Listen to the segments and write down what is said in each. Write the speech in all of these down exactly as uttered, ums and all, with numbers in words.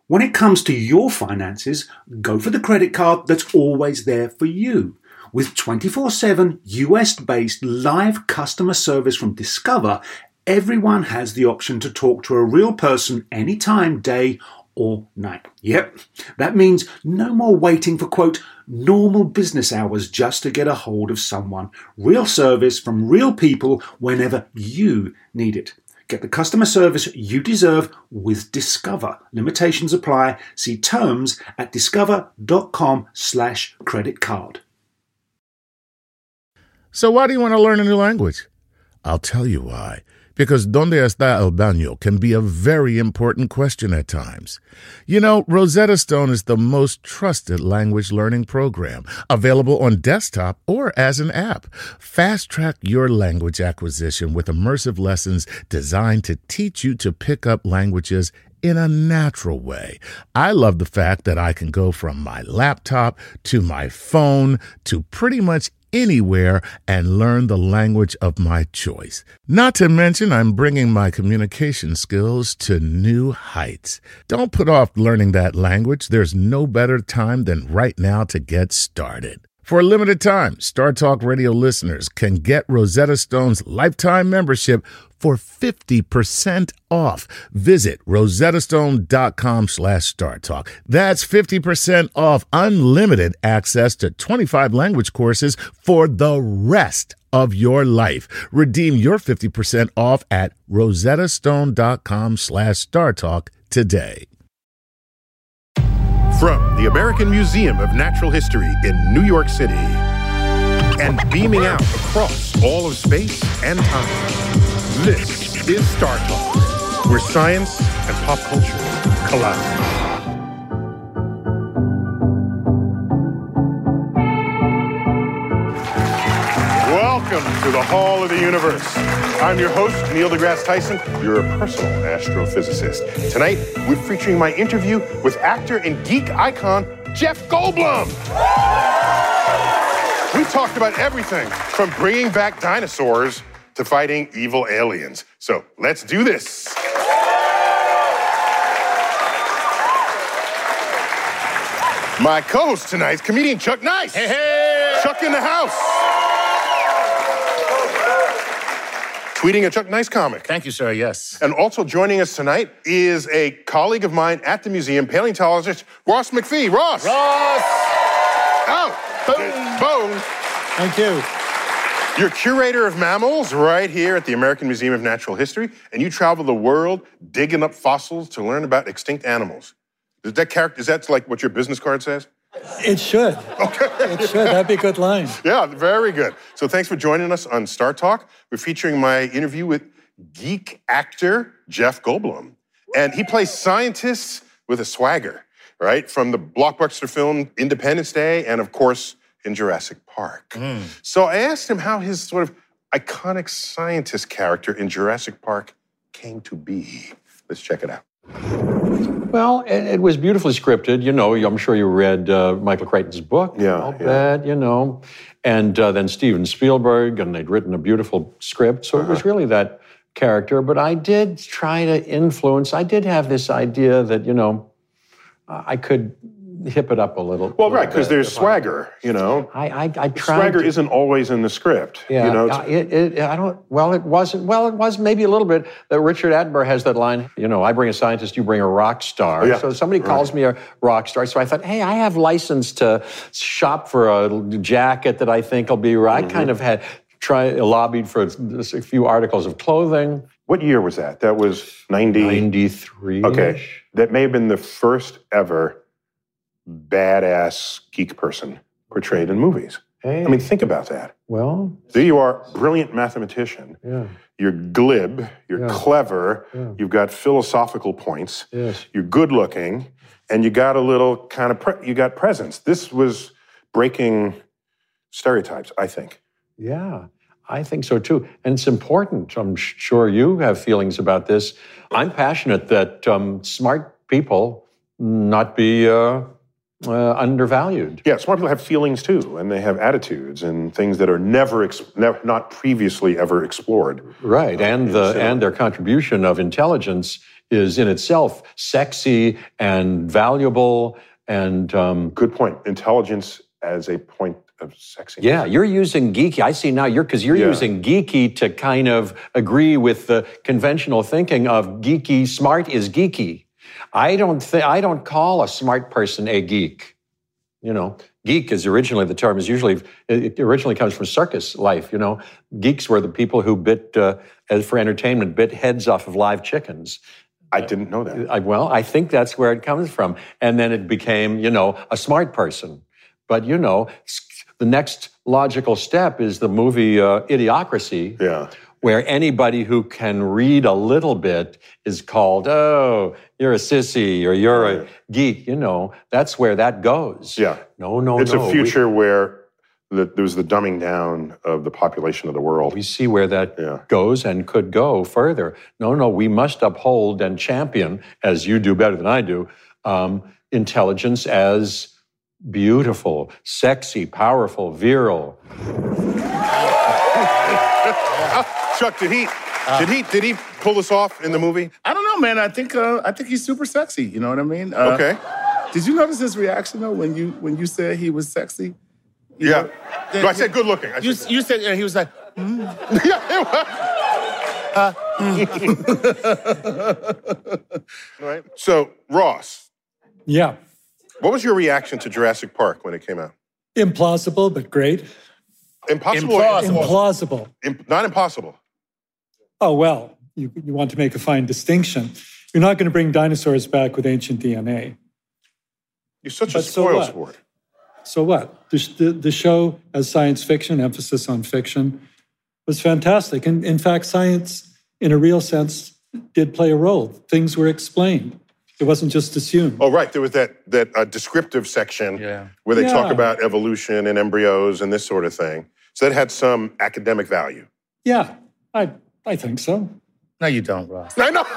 When it comes to your finances, go for the credit card that's always there for you. With twenty-four seven U S-based live customer service from Discover, everyone has the option to talk to a real person anytime, day or night. Yep, that means no more waiting for, quote, normal business hours just to get a hold of someone. Real service from real people whenever you need it. Get the customer service you deserve with Discover. Limitations apply. See terms at discover.com slash credit card. So why do you want to learn a new language? I'll tell you why. Because ¿Dónde está el baño? Can be a very important question at times. You know, Rosetta Stone is the most trusted language learning program, available on desktop or as an app. Fast-track your language acquisition with immersive lessons designed to teach you to pick up languages in a natural way. I love the fact that I can go from my laptop to my phone to pretty much anywhere and learn the language of my choice. Not to mention, I'm bringing my communication skills to new heights. Don't put off learning that language. There's no better time than right now to get started. For a limited time, Star Talk Radio listeners can get Rosetta Stone's lifetime membership for fifty percent off. Visit rosettastone.com slash StarTalk. That's fifty percent off unlimited access to twenty-five language courses for the rest of your life. Redeem your fifty percent off at rosettastone.com slash StarTalk today. From the American Museum of Natural History in New York City and beaming out across all of space and time, this is Star Talk, where science and pop culture collide. Welcome to the Hall of the Universe. I'm your host, Neil deGrasse Tyson, your personal astrophysicist. Tonight, we're featuring my interview with actor and geek icon, Jeff Goldblum. We talked about everything from bringing back dinosaurs to fighting evil aliens. So let's do this. My co-host tonight is comedian Chuck Nice. Hey, hey. Chuck in the house. Tweeting a Chuck Nice comic. Thank you, sir, yes. And also joining us tonight is a colleague of mine at the museum, paleontologist Ross McPhee. Ross! Ross! Oh! Boom! Boom! Thank you. You're curator of mammals right here at the American Museum of Natural History, and you travel the world digging up fossils to learn about extinct animals. Is that character, is that like what your business card says? It should. Okay. It should. That'd be a good line. Yeah, very good. So thanks for joining us on Star Talk. We're featuring my interview with geek actor Jeff Goldblum. And he plays scientists with a swagger, right? From the blockbuster film Independence Day and, of course, in Jurassic Park. Mm. So I asked him how his sort of iconic scientist character in Jurassic Park came to be. Let's check it out. Well, it, it was beautifully scripted. You know, I'm sure you read uh, Michael Crichton's book. Yeah, All yeah. that, you know. And uh, then Steven Spielberg, and they'd written a beautiful script. So uh-huh. It was really that character. But I did try to influence. I did have this idea that, you know, I could hip it up a little. Well, right, because there's swagger, you know. I, I, I tried. Swagger to, isn't always in the script. Yeah, you know, uh, it, it, I don't. Well, it wasn't. Well, it was maybe a little bit. That Richard Attenborough has that line. You know, I bring a scientist, you bring a rock star. Oh, yeah. So somebody calls right. me a rock star. So I thought, hey, I have license to shop for a jacket that I think will be. Mm-hmm. I kind of had try lobbied for a few articles of clothing. What year was that? That was ninety. ninety-three. Okay, that may have been the first ever badass geek person portrayed in movies. Hey. I mean, think about that. Well, there you are, brilliant mathematician. Yeah. You're glib. You're yeah. clever. Yeah. You've got philosophical points. Yes. You're good looking, and you got a little kind of pre- you got presence. This was breaking stereotypes, I think. Yeah. I think so too. And it's important. I'm sure you have feelings about this. I'm passionate that um, smart people not be uh, uh, undervalued. Yeah, smart people have feelings too, and they have attitudes and things that are never, ex- never not previously ever explored. Right, and the and their contribution of intelligence is in itself sexy and valuable and um, Good point. Intelligence as a point of sexiness. yeah, you're using geeky. I see now you're because you're Yeah. using geeky to kind of agree with the conventional thinking of geeky. Smart is geeky. I don't think I don't call a smart person a geek. You know, geek is originally the term is usually it originally comes from circus life. You know, geeks were the people who bit uh, as for entertainment bit heads off of live chickens. I didn't know that. I, well, I think that's where it comes from. And then it became, you know, a smart person. But, you know, the next logical step is the movie uh, Idiocracy, Yeah. where anybody who can read a little bit is called, oh, you're a sissy or you're a geek. You know, that's where that goes. Yeah. No, no, It's no. a We- future where the, there was the dumbing down of the population of the world. We see where that Yeah. goes and could go further. No, no, we must uphold and champion, as you do better than I do, um, intelligence as beautiful, sexy, powerful, virile. Chuck, did he, did he, did he pull this off in the movie? I don't know, man. I think uh, I think he's super sexy. You know what I mean? Uh, Okay. Did you notice his reaction though when you when you said he was sexy? You Yeah. know? No, I said good looking. I You, said you said and he was like, yeah, it was. Right. So, Ross, Yeah. what was your reaction to Jurassic Park when it came out? Implausible, but great. Impossible. or Implausible. Implausible. Imp- not impossible. Oh, well, you, you want to make a fine distinction. You're not going to bring dinosaurs back with ancient D N A. You're such a But so spoil what? sport. So what? The, the, the show, as science fiction, emphasis on fiction, was fantastic. And in fact, science, in a real sense, did play a role. Things were explained. It wasn't just assumed. Oh, right. There was that that uh, descriptive section Yeah. where they talk Yeah. about evolution and embryos and this sort of thing. So that had some academic value. Yeah, I, I think so. "No, you don't, Ross. I know.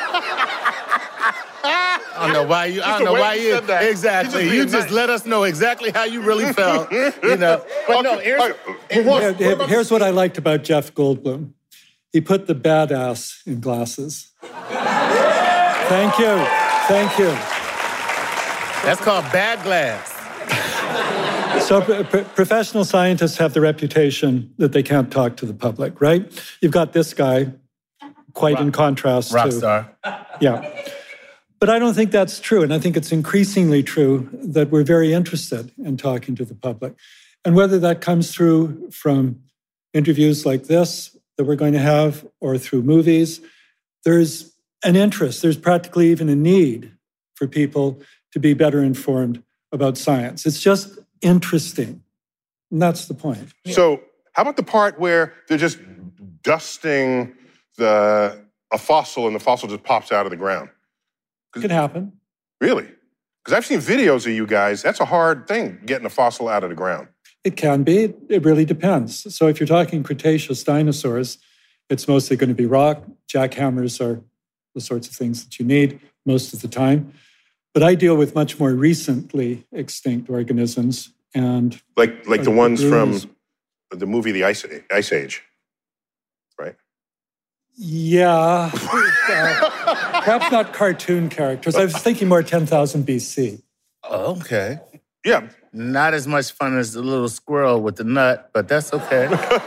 I don't know why you. I Just don't the know way why you you. said that. You're Exactly. just You being just nice. let us know exactly how you really felt. You know. But no, Okay, here's, all right. Well, here- Ross, Here- what here- about here's what I liked about Jeff Goldblum. He put the badass in glasses. Thank you. Thank you. that's called bad glass. So pro- pro- professional scientists have the reputation that they can't talk to the public, right? You've got this guy, quite in contrast Rock to... star. Yeah. But I don't think that's true. And I think it's increasingly true that we're very interested in talking to the public. And whether that comes through from interviews like this that we're going to have or through movies, there's an interest, there's practically even a need for people to be better informed about science. It's just interesting. And that's the point. So, how about the part where they're just dusting the a fossil and the fossil just pops out of the ground? It could happen. Really? Because I've seen videos of you guys. That's a hard thing, getting a fossil out of the ground. It can be. It really depends. So if you're talking Cretaceous dinosaurs, it's mostly going to be rock. Jackhammers are the sorts of things that you need most of the time. But I deal with much more recently extinct organisms. And Like like the Like ones baboons. from the movie The Ice, Ice Age, right? yeah, uh, perhaps not cartoon characters. I was thinking more ten thousand B C. Oh, okay. Yeah. Not as much fun as the little squirrel with the nut, but that's okay.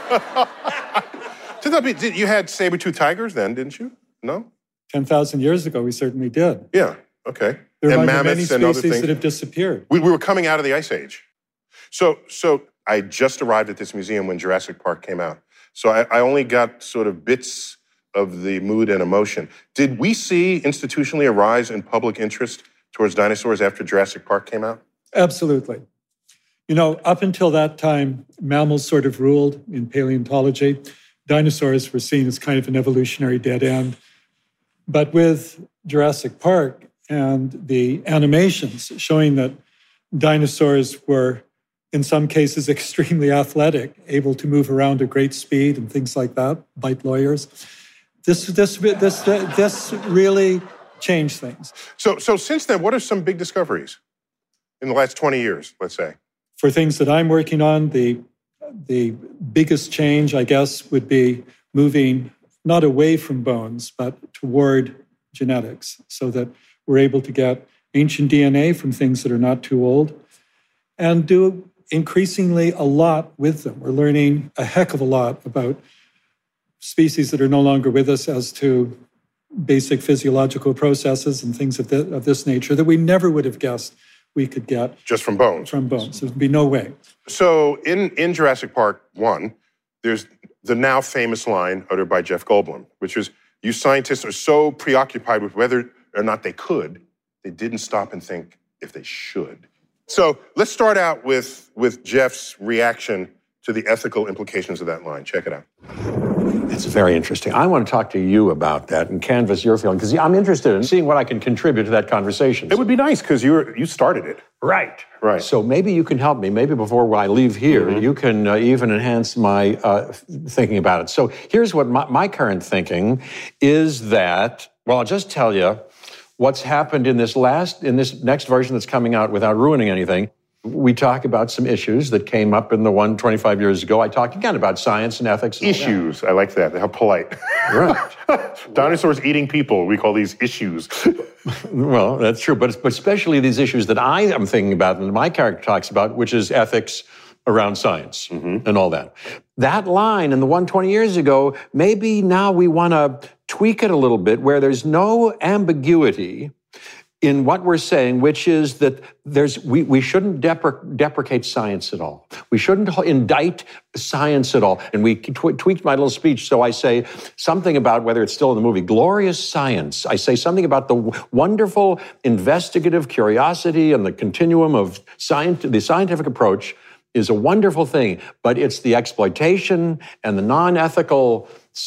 Did that be- did- You had saber-toothed tigers then, didn't you? No? ten thousand years ago, we certainly did. Yeah. Okay. There are and many mammoths and other species things. that have disappeared. We, we were coming out of the Ice Age. So, so I just arrived at this museum when Jurassic Park came out. So I, I only got sort of bits of the mood and emotion. Did we see institutionally a rise in public interest towards dinosaurs after Jurassic Park came out? Absolutely. You know, up until that time, mammals sort of ruled in paleontology. Dinosaurs were seen as kind of an evolutionary dead end. But with Jurassic Park and the animations showing that dinosaurs were, in some cases, extremely athletic, able to move around at great speed and things like that, bite lawyers, this, this, this, this really changed things. So, so since then, what are some big discoveries in the last twenty years, let's say? For things that I'm working on, the, the biggest change, I guess, would be moving not away from bones, but toward genetics so that we're able to get ancient D N A from things that are not too old and do increasingly a lot with them. We're learning a heck of a lot about species that are no longer with us as to basic physiological processes and things of, the, of this nature that we never would have guessed we could get. Just from bones? From bones. There'd be no way. So in, in Jurassic Park one, there's the now famous line uttered by Jeff Goldblum, which is, you scientists are so preoccupied with whether or not they could, they didn't stop and think if they should. So let's start out with, with Jeff's reaction to the ethical implications of that line. Check it out. It's very interesting. I want to talk to you about that and canvass your feeling, because I'm interested in seeing what I can contribute to that conversation. It would be nice, because you were, you started it. Right. Right. So maybe you can help me. Maybe before I leave here, mm-hmm. you can uh, even enhance my uh, thinking about it. So here's what my, my current thinking is that, well, I'll just tell you what's happened in this last, in this next version that's coming out without ruining anything. We talk about some issues that came up in the one twenty-five years ago. I talked again about science and ethics. And issues. I like that. How polite. Right. Dinosaurs eating people. We call these issues. Well, that's true. But, but especially these issues that I am thinking about and my character talks about, which is ethics around science mm-hmm. and all that. That line in the one twenty years ago, maybe now we want to tweak it a little bit where there's no ambiguity in what we're saying, which is that there's we, we shouldn't depre- deprecate science at all. We shouldn't indict science at all. And we tw- tweaked my little speech, so I say something about, whether it's still in the movie, glorious science. I say something about the w- wonderful investigative curiosity and the continuum of science, the scientific approach is a wonderful thing, but it's the exploitation and the non-ethical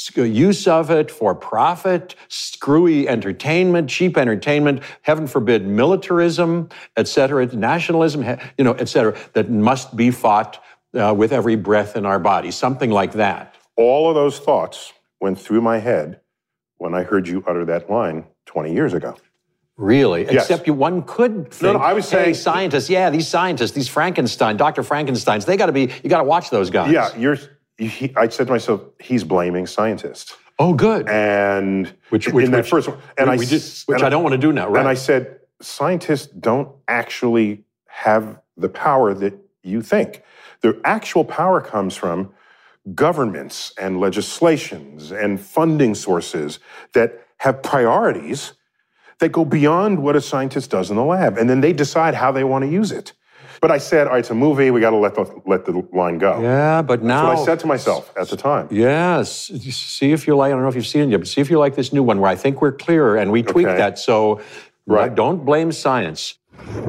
use of it for profit, screwy entertainment, cheap entertainment, heaven forbid militarism, et cetera, nationalism, you know, et cetera, that must be fought uh, with every breath in our body, something like that. All of those thoughts went through my head when I heard you utter that line twenty years ago. Really? Yes. Except you, one could think, no, no, I was hey, saying, scientists, yeah, these scientists, these Frankenstein, Doctor Frankensteins, they got to be, you got to watch those guys. Yeah, you're, he, I said to myself, he's blaming scientists. Oh, good. And which, in which, that which, first one, and we, I, we did, which and I don't want to do now, right? And I said, scientists don't actually have the power that you think. The actual power comes from governments and legislations and funding sources that have priorities that go beyond what a scientist does in the lab. And then they decide how they want to use it. But I said, all right, it's a movie, we got to let the, let the line go. Yeah, but now... That's what I said to myself at the time. Yes. See if you like, I don't know if you've seen it yet, but see if you like this new one where I think we're clearer and we tweaked Okay. that. So Right. don't blame science.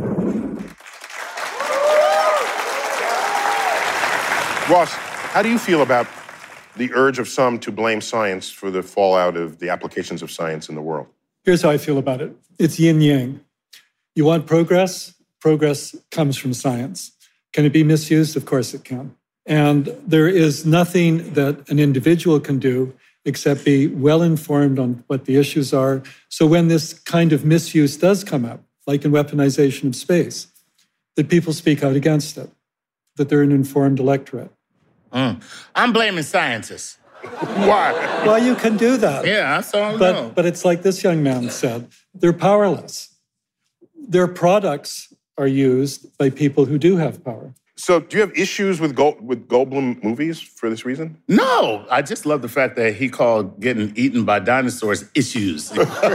Ross, how do you feel about the urge of some to blame science for the fallout of the applications of science in the world? Here's how I feel about it. It's yin-yang. You want progress? Progress comes from science. Can it be misused? Of course it can. And there is nothing that an individual can do except be well-informed on what the issues are. So when this kind of misuse does come up, like in weaponization of space, that people speak out against it, that they're an informed electorate. Mm. I'm blaming scientists. Why? Well, you can do that. Yeah, that's all I But, know. but it's like this young man said, they're powerless. Their products are used by people who do have power. So do you have issues with Gold, with Goldblum movies for this reason? No, I just love the fact that he called getting eaten by dinosaurs issues.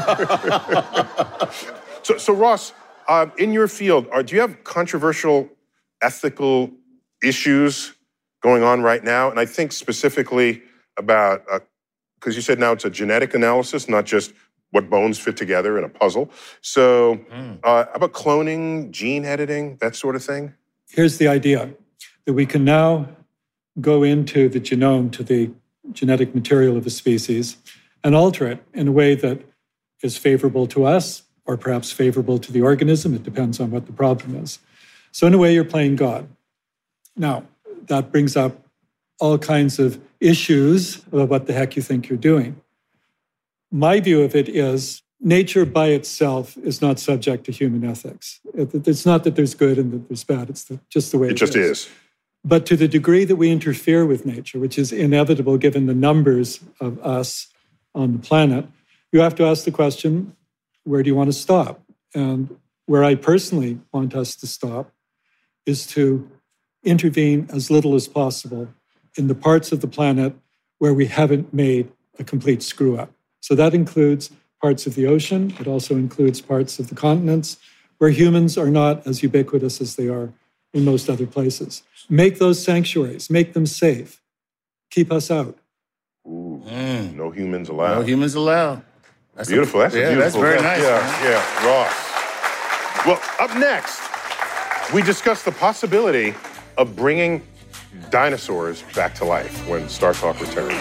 So, so Ross, uh, in your field, are, do you have controversial ethical issues going on right now? And I think specifically about, because uh, you said now it's a genetic analysis, not just what bones fit together in a puzzle. So mm. uh, how about cloning, gene editing, that sort of thing? Here's the idea, that we can now go into the genome, to the genetic material of a species, and alter it in a way that is favorable to us, or perhaps favorable to the organism. It depends on what the problem is. So in a way, you're playing God. Now, that brings up all kinds of issues about what the heck you think you're doing. My view of it is nature by itself is not subject to human ethics. It's not that there's good and that there's bad. It's just the way it, it just is. is. But to the degree that we interfere with nature, which is inevitable given the numbers of us on the planet, you have to ask the question, where do you want to stop? And where I personally want us to stop is to intervene as little as possible in the parts of the planet where we haven't made a complete screw up. So that includes parts of the ocean. It also includes parts of the continents where humans are not as ubiquitous as they are in most other places. Make those sanctuaries, make them safe. Keep us out. Ooh, mm. No humans allowed. No humans allowed. That's beautiful. A, that's yeah, a beautiful. That's very nice. Yeah, man. yeah, Ross. Well, up next, we discuss the possibility of bringing dinosaurs back to life when Star Talk returns.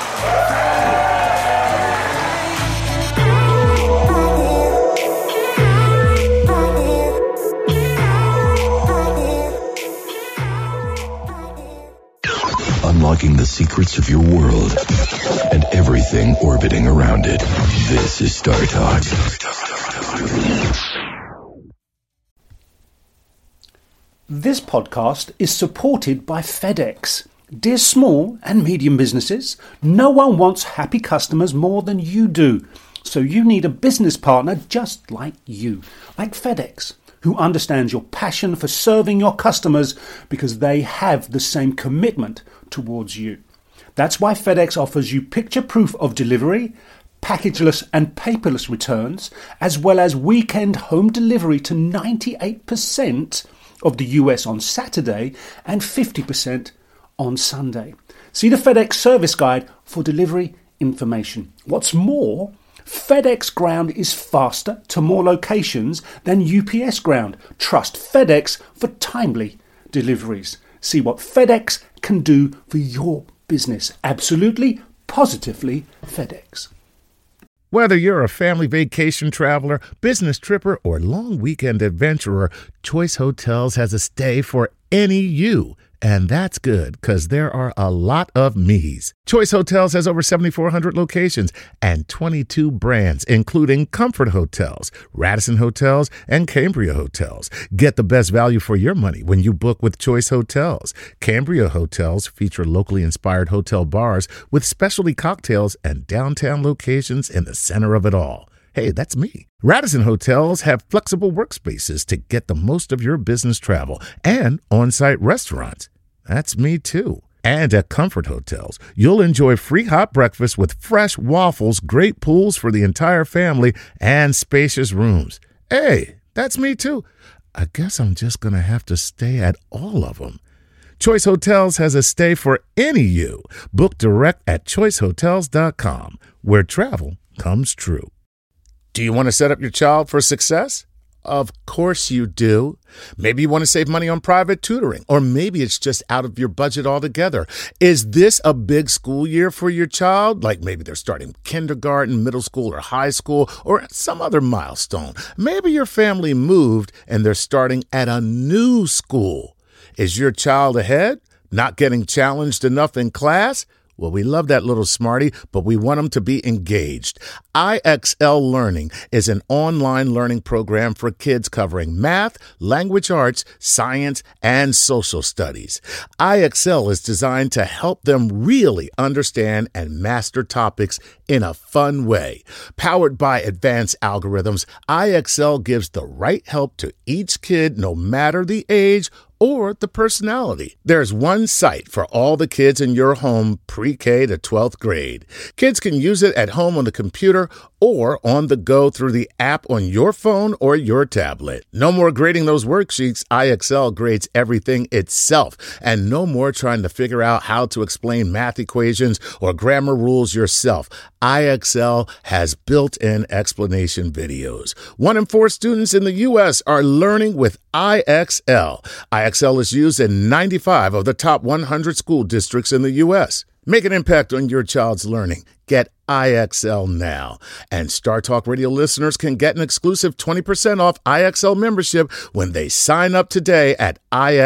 Unlocking the secrets of your world and everything orbiting around it. This is Star Talk. This podcast is supported by FedEx. Dear small and medium businesses, no one wants happy customers more than you do. So you need a business partner just like you, like FedEx, who understands your passion for serving your customers because they have the same commitment towards you. That's why FedEx offers you picture proof of delivery, packageless and paperless returns, as well as weekend home delivery to ninety-eight percent of the U S on Saturday and fifty percent on Sunday. See the FedEx service guide for delivery information. What's more, FedEx Ground is faster to more locations than U P S Ground. Trust FedEx for timely deliveries. See what FedEx can do for your business. Absolutely, positively FedEx. Whether you're a family vacation traveler, business tripper, or long weekend adventurer, Choice Hotels has a stay for any you. And that's good, because there are a lot of me's. Choice Hotels has over seventy-four hundred locations and twenty-two brands, including Comfort Hotels, Radisson Hotels, and Cambria Hotels. Get the best value for your money when you book with Choice Hotels. Cambria Hotels feature locally inspired hotel bars with specialty cocktails and downtown locations in the center of it all. Hey, that's me. Radisson Hotels have flexible workspaces to get the most of your business travel and on-site restaurants. That's me too. And at Comfort Hotels, you'll enjoy free hot breakfast with fresh waffles, great pools for the entire family, and spacious rooms. Hey, that's me too. I guess I'm just going to have to stay at all of them. Choice Hotels has a stay for any you. Book direct at choice hotels dot com, where travel comes true. Do you want to set up your child for success? Of course you do. Maybe you want to save money on private tutoring, or maybe it's just out of your budget altogether. Is this a big school year for your child? Like maybe they're starting kindergarten, middle school, or high school, or some other milestone. Maybe your family moved and they're starting at a new school. Is your child ahead? Not getting challenged enough in class? Well, we love that little smarty, but we want them to be engaged. I X L Learning is an online learning program for kids covering math, language arts, science, and social studies. I X L is designed to help them really understand and master topics in a fun way. Powered by advanced algorithms, I X L gives the right help to each kid no matter the age or the personality. There's one site for all the kids in your home pre-K to twelfth grade. Kids can use it at home on the computer or on the go through the app on your phone or your tablet. No more grading those worksheets. I X L grades everything itself. And no more trying to figure out how to explain math equations or grammar rules yourself. I X L has built-in explanation videos. One in four students in the U S are learning with I X L. I X L is used in ninety-five of the top one hundred school districts in the U S. Make an impact on your child's learning. Get I X L now. And Star Talk Radio listeners can get an exclusive twenty percent off I X L membership when they sign up today at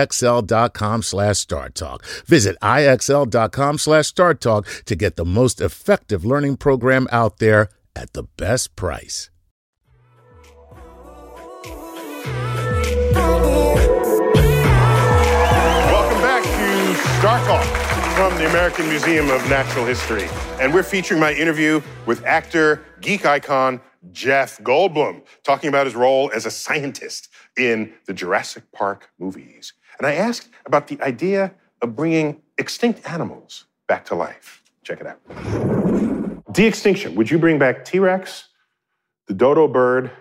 IXL.com slash StarTalk. Visit IXL.com slash StarTalk to get the most effective learning program out there at the best price. Welcome back to Star Talk from from the American Museum of Natural History. And we're featuring my interview with actor, geek icon, Jeff Goldblum, talking about his role as a scientist in the Jurassic Park movies. And I asked about the idea of bringing extinct animals back to life. Check it out. De-extinction. Would you bring back T-Rex, the dodo bird,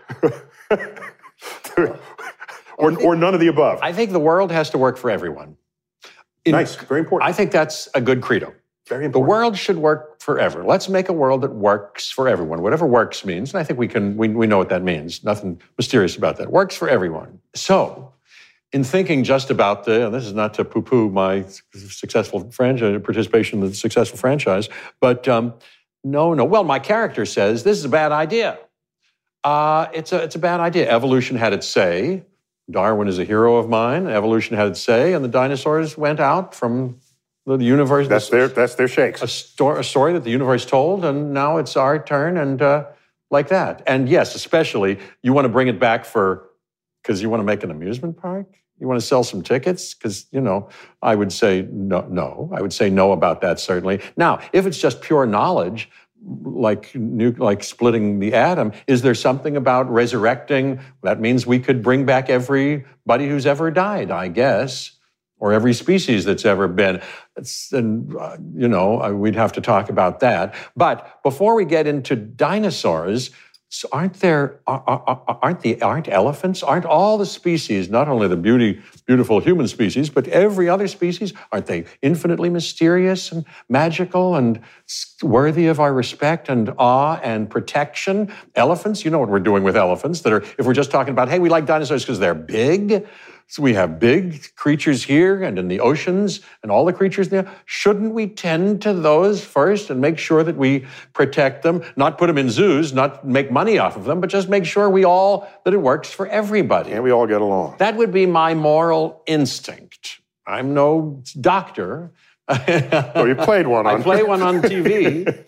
or, or none of the above? I think the world has to work for everyone. In, nice, very important. I think that's a good credo. Very important. The world should work forever. Let's make a world that works for everyone. Whatever works means, and I think we can we, we know what that means. Nothing mysterious about that. Works for everyone. So, in thinking just about the, and this is not to poo-poo my successful franchise, participation in the successful franchise, but um, no, no. Well, my character says this is a bad idea. Uh, it's a it's a bad idea. Evolution had its say. Darwin is a hero of mine. Evolution had its say, and the dinosaurs went out from the universe. That's their that's their shakes. A, sto- a story that the universe told, and now it's our turn, and uh, like that. And yes, especially you want to bring it back for because you want to make an amusement park. You want to sell some tickets because you know. I would say no. No, I would say no about that certainly. Now, if it's just pure knowledge, like nu- like splitting the atom, is there something about resurrecting? That means we could bring back everybody who's ever died, I guess, or every species that's ever been. It's, and, uh, you know, uh, we'd have to talk about that. But before we get into dinosaurs, so aren't there, aren't the, aren't elephants, aren't all the species, not only the beauty, beautiful human species, but every other species, aren't they infinitely mysterious and magical and worthy of our respect and awe and protection? Elephants, you know what we're doing with elephants that are, if we're just talking about, hey, we like dinosaurs because they're big. So we have big creatures here and in the oceans and all the creatures there. Shouldn't we tend to those first and make sure that we protect them, not put them in zoos, not make money off of them, but just make sure we all, that it works for everybody. And we all get along. That would be my moral instinct. I'm no doctor. Oh, you played one on. I play one on T V. Very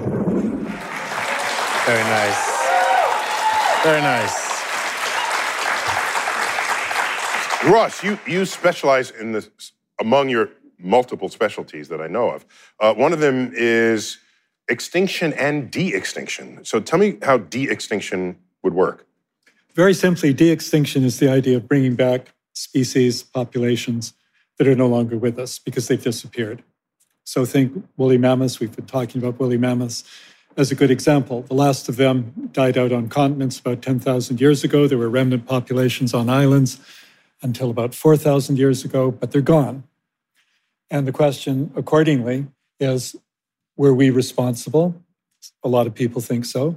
nice. Very nice. Ross, you, you specialize in this, among your multiple specialties that I know of. Uh, one of them is extinction and de-extinction. So tell me how de-extinction would work. Very simply, de-extinction is the idea of bringing back species, populations that are no longer with us because they've disappeared. So think woolly mammoths. We've been talking about woolly mammoths as a good example. The last of them died out on continents about ten thousand years ago. There were remnant populations on islands until about four thousand years ago, but they're gone. And the question, accordingly, is, were we responsible? A lot of people think so.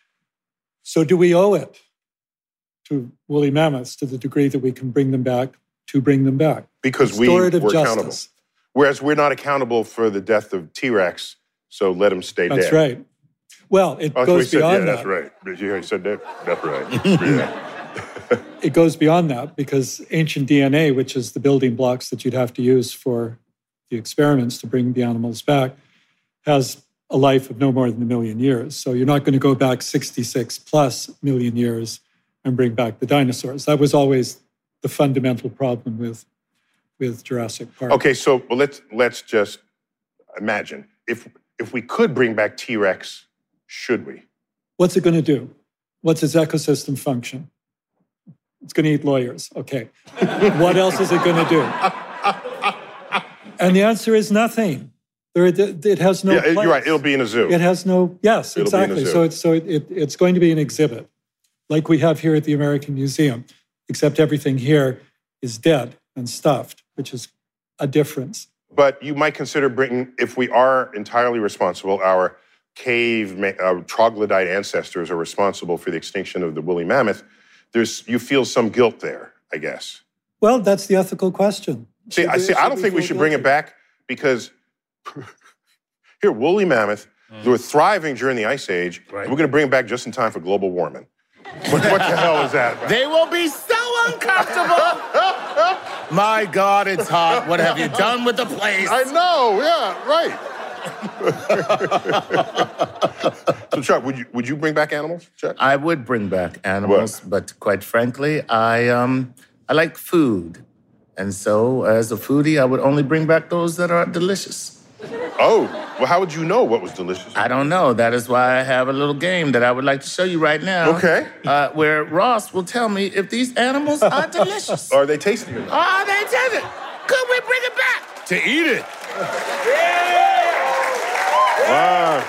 So do we owe it to woolly mammoths to the degree that we can bring them back, to bring them back? Because we were Restorative accountable. justice. Whereas we're not accountable for the death of T-Rex, so let him stay That's dead. right. Well, it Oh, goes he said, beyond yeah, that. that's right. You said that? That's right. Yeah. It goes beyond that because ancient D N A, which is the building blocks that you'd have to use for the experiments to bring the animals back, has a life of no more than a million years. So you're not going to go back sixty-six plus million years and bring back the dinosaurs. That was always the fundamental problem with, with Jurassic Park. Okay, so well, let's let's just imagine if if we could bring back T-Rex, should we? What's it going to do? What's its ecosystem function? It's going to eat lawyers. Okay. What else is it going to do? And the answer is nothing. There, it has no Yeah, place. you're right. It'll be in a zoo. It has no, yes, It'll be in a exactly. zoo. So, it's, so it, it, it's going to be an exhibit, like we have here at the American Museum, except everything here is dead and stuffed, which is a difference. But you might consider bringing, if we are entirely responsible, our cave uh, troglodyte ancestors are responsible for the extinction of the woolly mammoth. There's, you feel some guilt there, I guess. Well, that's the ethical question. See, Should I we- see. I should don't we think we feel should bring it guilty? back because here, woolly mammoth, they were thriving during the Ice Age. Right. And we're going to bring it back just in time for global warming. What, what the hell is that about? They will be so uncomfortable. My God, it's hot. What have you done with the place? I know. Yeah, right. So, Chuck, would you would you bring back animals, Chuck? I would bring back animals, but quite frankly, I um I like food. And so as a foodie, I would only bring back those that are delicious. Oh, well, how would you know what was delicious? I don't know. That is why I have a little game that I would like to show you right now. Okay. Uh, where Ross will tell me if these animals are delicious. Are they tasty or not? Are they tasty? Could we bring it back to eat it? Wow.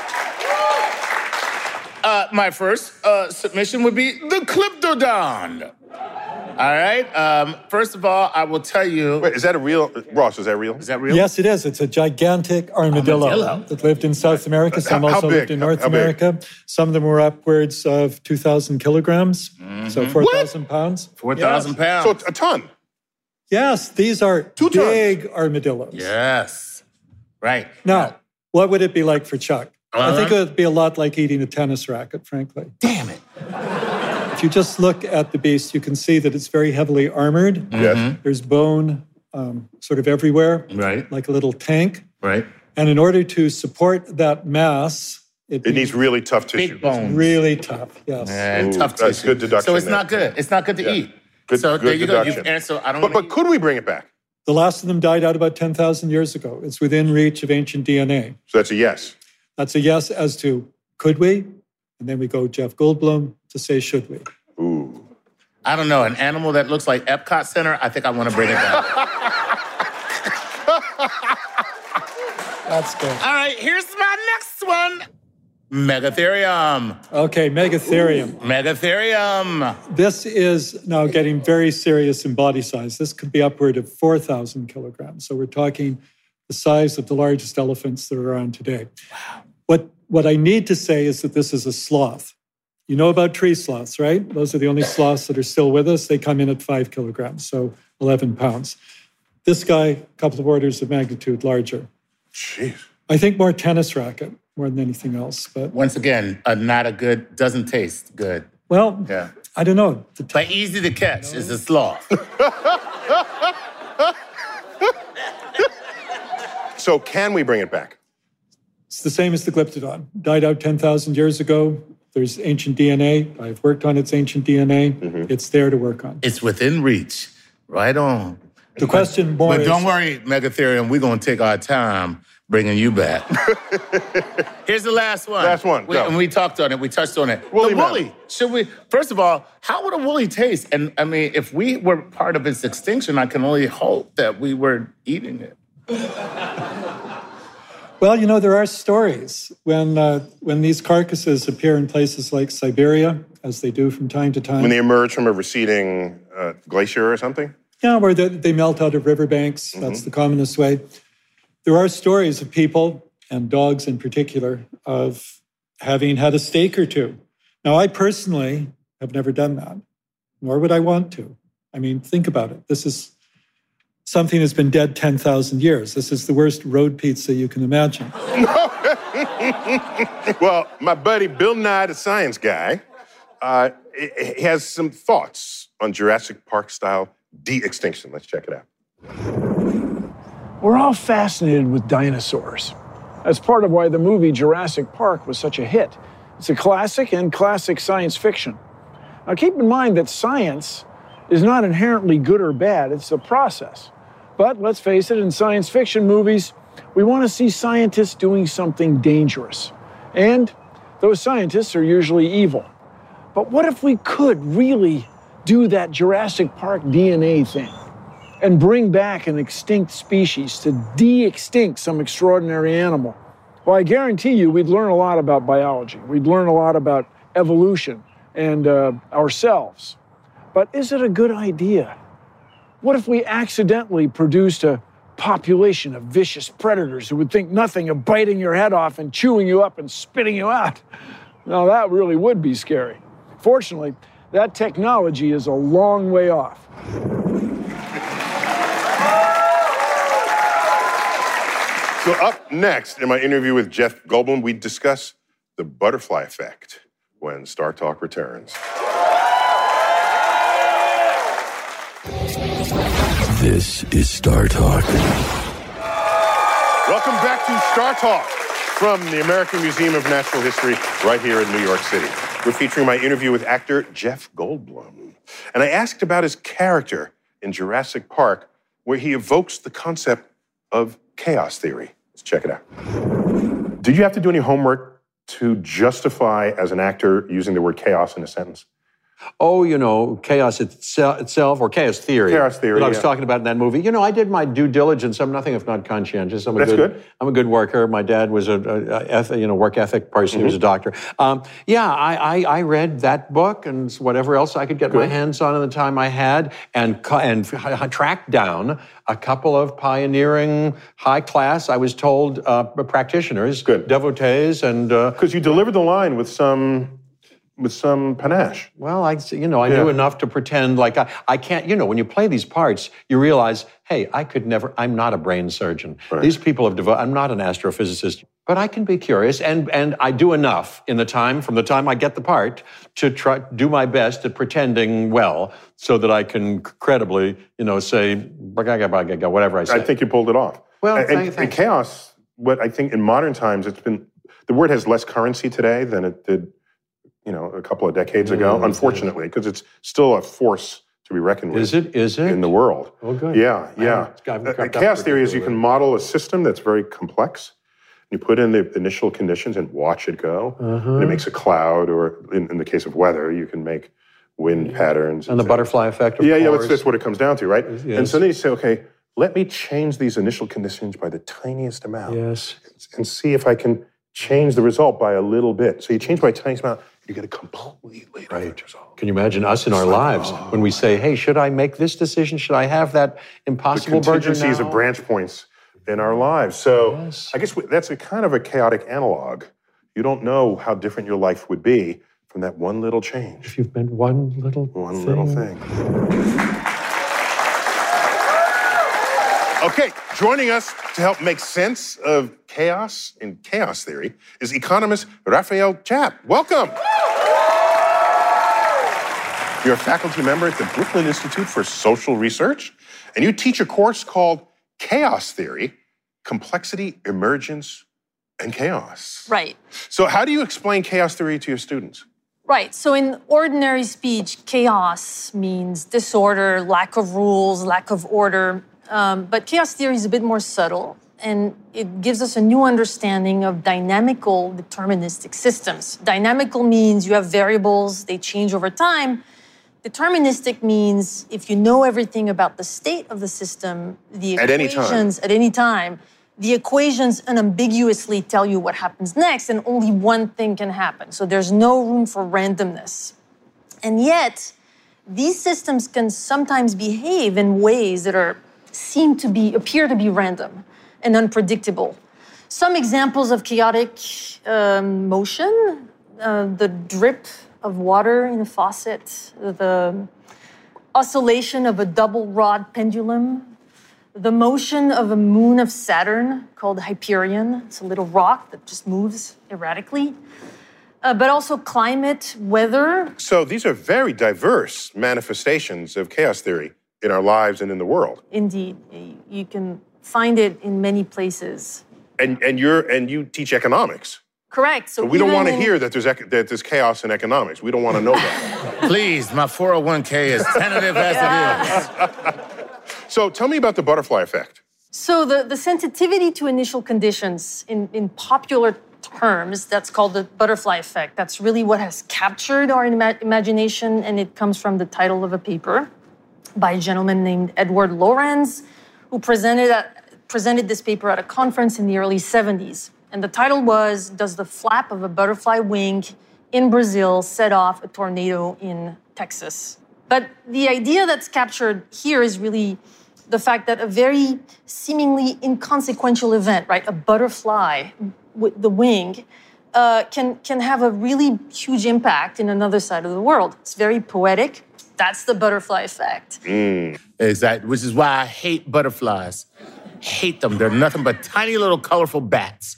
Uh, my first uh, submission would be the Cliptodon. All right. Um, first of all, I will tell you. Wait, is that a real, Ross, is that real? Is that real? Yes, it is. It's a gigantic armadillo, Armadillo. that lived in South America. Some How- how also big? lived in How- North how big? America. Some of them were upwards of two thousand kilograms, so four thousand pounds. four thousand Yes. pounds. So it's a ton. Yes, these are Two tons. big armadillos. Yes. Right. Now, what would it be like for Chuck? I think it Uh-huh. would be a lot like eating a tennis racket, frankly. Damn it. If you just look at the beast, you can see that it's very heavily armored. Yes. There's bone um, sort of everywhere, Right. like a little tank. Right. And in order to support that mass, it, It needs really tough tissue. Big bones. really tough. Yes. And Ooh, tough that's tissue. good deduction So it's there. not good. It's not good to Yeah. eat. Good, so good there you deduction. go. You've answered. I don't But, want but could we bring it back? The last of them died out about ten thousand years ago. It's within reach of ancient D N A. So that's a yes. That's a yes as to could we? And then we go Jeff Goldblum to say should we? Ooh. I don't know. An animal that looks like Epcot Center, I think I want to bring it back. That's good. All right, here's my next one. Megatherium. Okay, Megatherium. Megatherium. This is now getting very serious in body size. This could be upward of four thousand kilograms. So we're talking the size of the largest elephants that are around today. Wow. What, what I need to say is that this is a sloth. You know about tree sloths, right? Those are the only sloths that are still with us. They come in at five kilograms, so eleven pounds. This guy, a couple of orders of magnitude larger. Jeez. I think more tennis racket more than anything else. But Once again, uh, not a good, doesn't taste good. well, Yeah. I don't know. The t- But easy to catch is a sloth. So can we bring it back? It's the same as the Glyptodon. Died out ten thousand years ago. There's ancient D N A. I've worked on its ancient D N A. Mm-hmm. It's there to work on. It's within reach. Right on. The question more But is, don't worry, Megatherium, we're going to take our time bringing you back. Here's the last one. Last one, We, go. and we talked on it. We touched on it. Woolly the mammoth. woolly. Should we, first of all, how would a woolly taste? And I mean, if we were part of its extinction, I can only hope that we were eating it. well, you know, there are stories when uh, when these carcasses appear in places like Siberia, as they do from time to time. When they emerge from a receding uh, glacier or something? Yeah, where they, they melt out of riverbanks. Mm-hmm. That's the commonest way. There are stories of people, and dogs in particular, of having had a steak or two. Now, I personally have never done that, nor would I want to. I mean, think about it. This is something that's been dead ten thousand years. This is the worst road pizza you can imagine. Well, my buddy Bill Nye, the science guy, uh, he has some thoughts on Jurassic Park-style de-extinction. Let's check it out. We're all fascinated with dinosaurs. That's part of why the movie Jurassic Park was such a hit. It's a classic and classic science fiction. Now, keep in mind that science is not inherently good or bad, it's a process. But let's face it, in science fiction movies, we want to see scientists doing something dangerous. And those scientists are usually evil. But what if we could really do that Jurassic Park D N A thing and bring back an extinct species to de-extinct some extraordinary animal? Well, I guarantee you we'd learn a lot about biology. We'd learn a lot about evolution and uh, ourselves. But is it a good idea? What if we accidentally produced a population of vicious predators who would think nothing of biting your head off and chewing you up and spitting you out? Now, that really would be scary. Fortunately, that technology is a long way off. So up next, in my interview with Jeff Goldblum, we discuss the butterfly effect when Star Talk returns. This is Star Talk. Welcome back to Star Talk from the American Museum of Natural History right here in New York City. We're featuring my interview with actor Jeff Goldblum. And I asked about his character in Jurassic Park, where he evokes the concept of chaos theory. Let's check it out. Did you have to do any homework to justify as an actor using the word chaos in a sentence? Oh, you know, chaos itse- itself, or chaos theory. Chaos theory, that I was yeah. talking about in that movie. You know, I did my due diligence. I'm nothing if not conscientious. I'm a That's good, good. I'm a good worker. My dad was a, a, a eth- you know work ethic person. Mm-hmm. He was a doctor. Um, yeah, I, I, I read that book and whatever else I could get Good. my hands on in the time I had, and cu- and f- tracked down a couple of pioneering, high class, I was told, uh, practitioners, Good. devotees, and. Uh, Because you delivered the line with some with some panache. Well, I, you know, I Yeah. knew enough to pretend like I, I can't, you know, when you play these parts, you realize, hey, I could never, I'm not a brain surgeon. Right. These people have devoted, I'm not an astrophysicist, but I can be curious, and and I do enough in the time, from the time I get the part, to try, do my best at pretending well, so that I can credibly, you know, say, whatever I say. I think you pulled it off. Well, and, thank- and, thanks. chaos, what I think in modern times, it's been, the word has less currency today than it did, you know, a couple of decades ago, Mm, unfortunately, because it's still a force to be reckoned with Is it? Is it? in the world. Oh, good. Yeah, I yeah. haven't- I haven't Uh, crept up chaos theory is you can particularly. model a system that's very complex. You put in the initial conditions and watch it go. Uh-huh. And it makes a cloud, or in, in the case of weather, you can make wind patterns. And the things. butterfly effect, of Yeah, yeah, course. that's, that's what it comes down to, right? Yes. And so then you say, okay, let me change these initial conditions by the tiniest amount Yes. and see if I can change the result by a little bit. So you change by a tiniest amount, you get a completely different result. Can you imagine us in our lives when we say, hey, should I make this decision? Should I have that The impossible burger contingencies now? of branch points in our lives. So Yes. I guess we, that's a kind of a chaotic analog. You don't know how different your life would be from that one little change. If you've been one little One thing. little thing. Okay, joining us to help make sense of chaos and chaos theory is economist Raphael Chapp. Welcome. You're a faculty member at the Brooklyn Institute for Social Research, and you teach a course called Chaos Theory, Complexity, Emergence, and Chaos. Right. So how do you explain chaos theory to your students? Right. So in ordinary speech, chaos means disorder, lack of rules, lack of order. Um, but chaos theory is a bit more subtle, and it gives us a new understanding of dynamical deterministic systems. Dynamical means you have variables, they change over time. Deterministic means if you know everything about the state of the system, the At any time. equations at any time, the equations unambiguously tell you what happens next, and only one thing can happen. So there's no room for randomness. And yet, these systems can sometimes behave in ways that are seem to be appear to be random and unpredictable. Some examples of chaotic um, motion: uh, the drip of water in a faucet, the oscillation of a double rod pendulum, the motion of a moon of Saturn called Hyperion. It's a little rock that just moves erratically. Uh, but also climate, weather. So these are very diverse manifestations of chaos theory in our lives and in the world. Indeed, y- you can find it in many places. And and you're and you teach economics. Correct. So But we don't even want to in- hear that there's ec- that there's chaos in economics. We don't want to know that. Please, my four oh one k is tentative as it is. So tell me about the butterfly effect. So the, the sensitivity to initial conditions in, in popular terms, that's called the butterfly effect. That's really what has captured our ima- imagination, and it comes from the title of a paper by a gentleman named Edward Lorenz, who presented, at, presented this paper at a conference in the early seventies. And the title was, Does the Flap of a Butterfly Wing in Brazil Set Off a Tornado in Texas? But the idea that's captured here is really the fact that a very seemingly inconsequential event, right, a butterfly with the wing, uh, can, can have a really huge impact in another side of the world. It's very poetic. That's the butterfly effect. Exactly, which is why I hate butterflies. Hate them. They're nothing but tiny little colorful bats.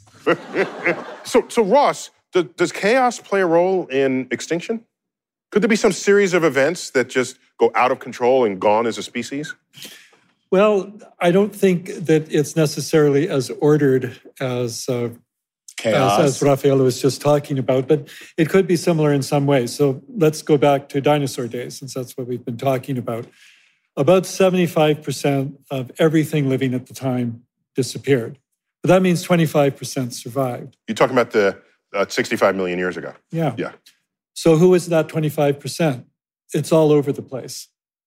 So so Ross, do, does chaos play a role in extinction? Could there be some series of events that just go out of control and gone as a species? Well, I don't think that it's necessarily as ordered as, uh, Chaos. as, as Raphael was just talking about, but it could be similar in some ways. So let's go back to dinosaur days, since that's what we've been talking about. About seventy-five percent of everything living at the time disappeared. But that means twenty-five percent survived. You're talking about the uh, sixty-five million years ago. Yeah. Yeah. So who is that twenty-five percent? It's all over the place.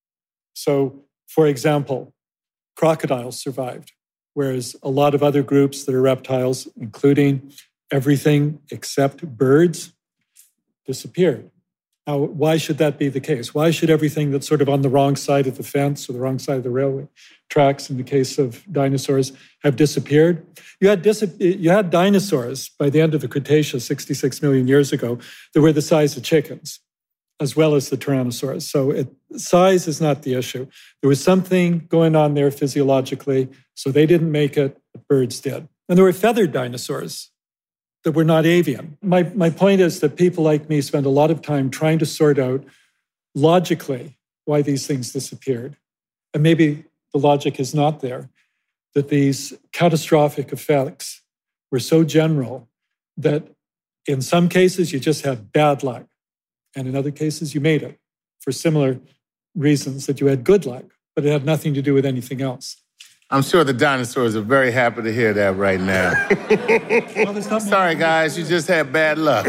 So, for example, crocodiles survived, whereas a lot of other groups that are reptiles, including everything except birds, disappeared. Now, why should that be the case? Why should everything that's sort of on the wrong side of the fence or the wrong side of the railway tracks, in the case of dinosaurs, have disappeared? You had, dis- you had dinosaurs by the end of the Cretaceous, sixty-six million years ago, that were the size of chickens, as well as the Tyrannosaurus. So it, size is not the issue. There was something going on there physiologically, so they didn't make it, but birds did. And there were feathered dinosaurs that were not avian. My, my point is that people like me spend a lot of time trying to sort out logically why these things disappeared. And maybe the logic is not there, that these catastrophic effects were so general that in some cases you just had bad luck, and in other cases you made it for similar reasons that you had good luck, but it had nothing to do with anything else. I'm sure the dinosaurs are very happy to hear that right now. Well, sorry, guys, you just had bad luck.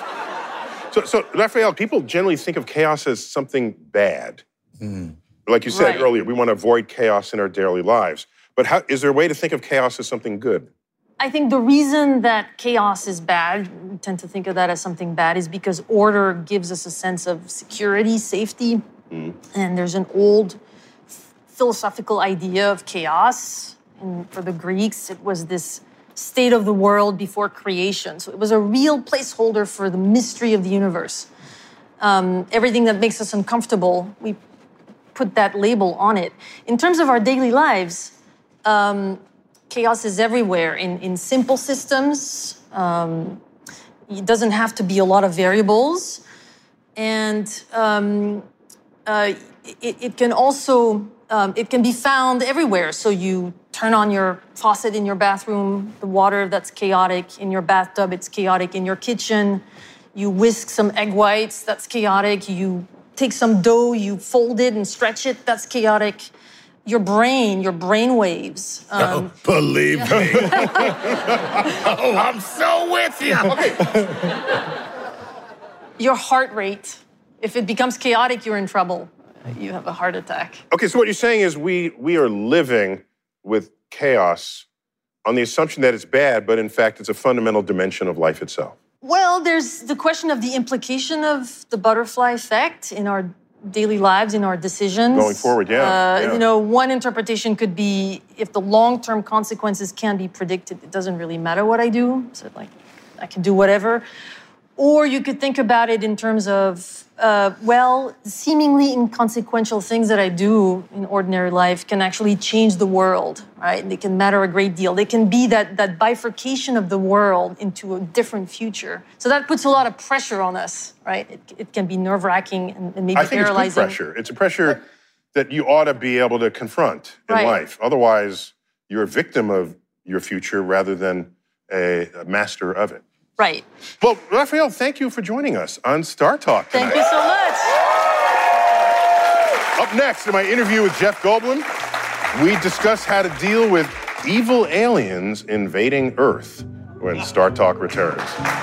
so, so, Raphael, people generally think of chaos as something bad. Mm. Like you said right. earlier, we want to avoid chaos in our daily lives. But how, is there a way to think of chaos as something good? I think the reason that chaos is bad, we tend to think of that as something bad, is because order gives us a sense of security, safety. Mm. And there's an old philosophical idea of chaos. And for the Greeks, it was this state of the world before creation. So it was a real placeholder for the mystery of the universe. Um, everything that makes us uncomfortable, we put that label on it. In terms of our daily lives, um, chaos is everywhere in, in simple systems. Um, it doesn't have to be a lot of variables. And um, uh, it, it can also, um, it can be found everywhere. So you turn on your faucet in your bathroom, the water, that's chaotic. In your bathtub, it's chaotic. In your kitchen, you whisk some egg whites, that's chaotic. You take some dough, you fold it and stretch it, that's chaotic. Your brain, your brain waves. Um, oh, believe me. Oh, I'm so with you. Your heart rate, if it becomes chaotic, you're in trouble. You have a heart attack. Okay, so what you're saying is we we are living with chaos on the assumption that it's bad, but in fact, it's a fundamental dimension of life itself. Well, there's the question of the implication of the butterfly effect in our daily lives, in our decisions. Going forward, yeah. Uh, yeah. You know, one interpretation could be if the long-term consequences can be predicted, it doesn't really matter what I do. So, like, I can do whatever. Or you could think about it in terms of, uh, well, seemingly inconsequential things that I do in ordinary life can actually change the world, right? They can matter a great deal. They can be that, that bifurcation of the world into a different future. So that puts a lot of pressure on us, right? It, it can be nerve-wracking and, and maybe I think paralyzing. it's good pressure. It's a pressure that you ought to be able to confront in right. life. Otherwise, you're a victim of your future rather than a, a master of it. Right. Well, Raphael, thank you for joining us on Star Talk tonight. Thank you so much. Up next, in my interview with Jeff Goldblum, we discuss how to deal with evil aliens invading Earth when Star Talk returns.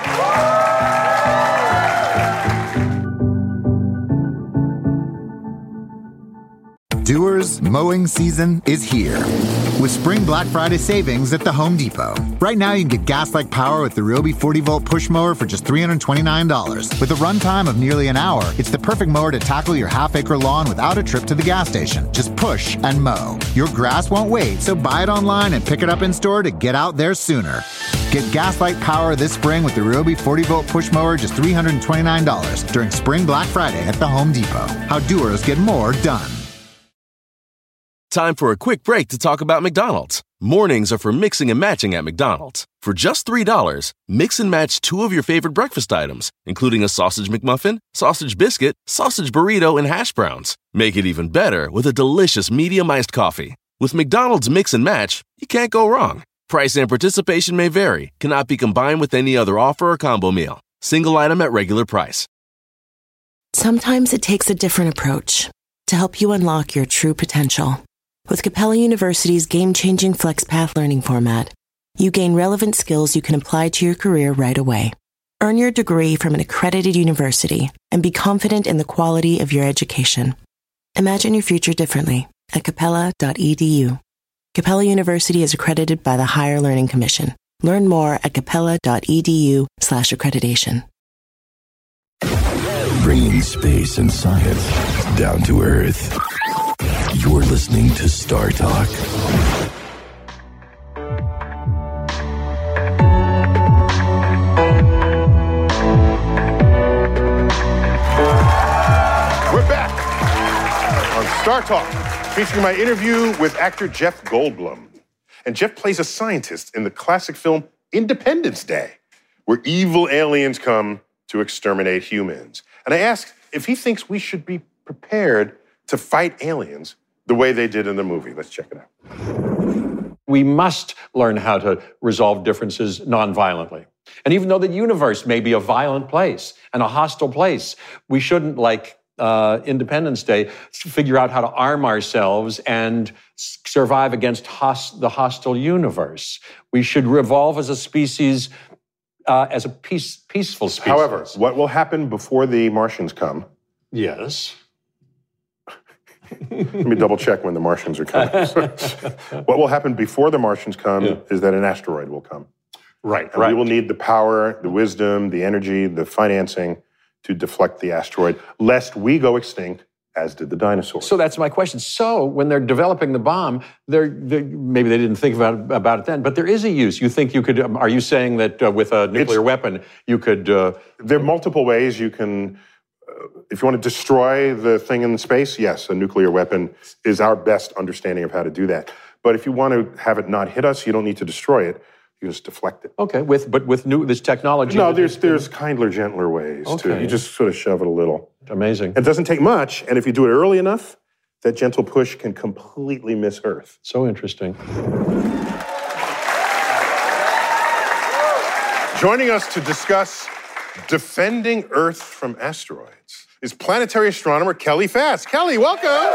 Doers, mowing season is here. With Spring Black Friday savings at the Home Depot. Right now, you can get gas-like power with the Ryobi forty volt push mower for just three hundred twenty-nine dollars. With a runtime of nearly an hour, it's the perfect mower to tackle your half-acre lawn without a trip to the gas station. Just push and mow. Your grass won't wait, so buy it online and pick it up in-store to get out there sooner. Get gas-like power this spring with the Ryobi forty volt push mower just three hundred twenty-nine dollars during Spring Black Friday at the Home Depot. How doers get more done. Time for a quick break to talk about McDonald's. Mornings are for mixing and matching at McDonald's. For just three dollars, mix and match two of your favorite breakfast items, including a sausage McMuffin, sausage biscuit, sausage burrito, and hash browns. Make it even better with a delicious medium iced coffee. With McDonald's Mix and Match, you can't go wrong. Price and participation may vary, cannot be combined with any other offer or combo meal. Single item at regular price. Sometimes it takes a different approach to help you unlock your true potential. With Capella University's game-changing FlexPath learning format, you gain relevant skills you can apply to your career right away. Earn your degree from an accredited university and be confident in the quality of your education. Imagine your future differently at capella dot e d u. Capella University is accredited by the Higher Learning Commission. Learn more at capella dot e d u slash accreditation. Bringing space and science down to Earth. You're listening to Star Talk. We're back on Star Talk, featuring my interview with actor Jeff Goldblum. And Jeff plays a scientist in the classic film Independence Day, where evil aliens come to exterminate humans. And I asked if he thinks we should be prepared to fight aliens the way they did in the movie. Let's check it out. We must learn how to resolve differences nonviolently. And even though the universe may be a violent place and a hostile place, we shouldn't, like uh, Independence Day, figure out how to arm ourselves and s- survive against hos- the hostile universe. We should revolve as a species, uh, as a peace- peaceful species. However, what will happen before the Martians come? Yes. Let me double check when the Martians are coming. What will happen before the Martians come yeah. is that an asteroid will come. Right, and right. we will need the power, the wisdom, the energy, the financing to deflect the asteroid, lest we go extinct, as did the dinosaurs. So that's my question. So when they're developing the bomb, they're, they're maybe they didn't think about, about it then, but there is a use. You think you could, um, are you saying that uh, with a nuclear it's, weapon, you could... Uh, there are multiple ways you can... Uh, if you want to destroy the thing in space, yes, a nuclear weapon is our best understanding of how to do that. But if you want to have it not hit us, you don't need to destroy it. You just deflect it. Okay, with but with new this technology. No, there's there's kindler, gentler ways okay. to. You just sort of shove it a little. Amazing. It doesn't take much, and if you do it early enough, that gentle push can completely miss Earth. So interesting. Joining us to discuss defending Earth from asteroids is planetary astronomer Kelly Fast. Kelly, welcome.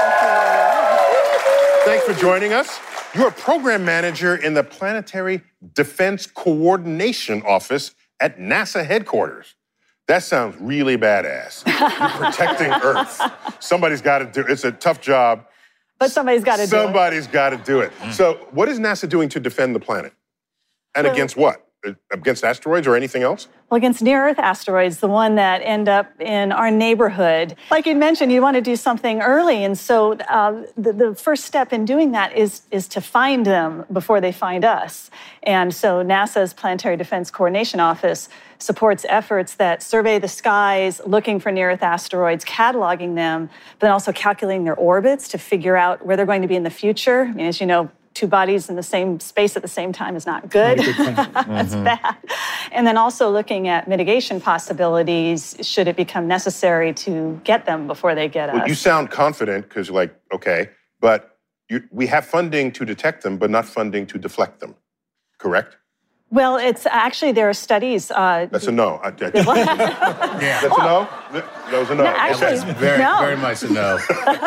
Thanks for joining us. You're a program manager in the Planetary Defense Coordination Office at NASA headquarters. That sounds really badass. You're protecting Earth. Somebody's got to do it. It's a tough job. But somebody's got to do it. Somebody's got to do it. Mm. So what is NASA doing to defend the planet? And well, against what? Against asteroids or anything else? Well, against near-Earth asteroids, the one that end up in our neighborhood. Like you mentioned, you want to do something early. And so uh, the, the first step in doing that is, is to find them before they find us. And so NASA's Planetary Defense Coordination Office supports efforts that survey the skies, looking for near-Earth asteroids, cataloging them, but then also calculating their orbits to figure out where they're going to be in the future. I mean, as you know, two bodies in the same space at the same time is not good. That's mm-hmm. bad. And then also looking at mitigation possibilities, should it become necessary to get them before they get well, us. You sound confident because you're like, okay, but you, we have funding to detect them, but not funding to deflect them, correct? Well, it's actually, there are studies. Uh, That's a no. I, I, yeah. That's a no? That was a no. No, actually, That's very, no. very much a no.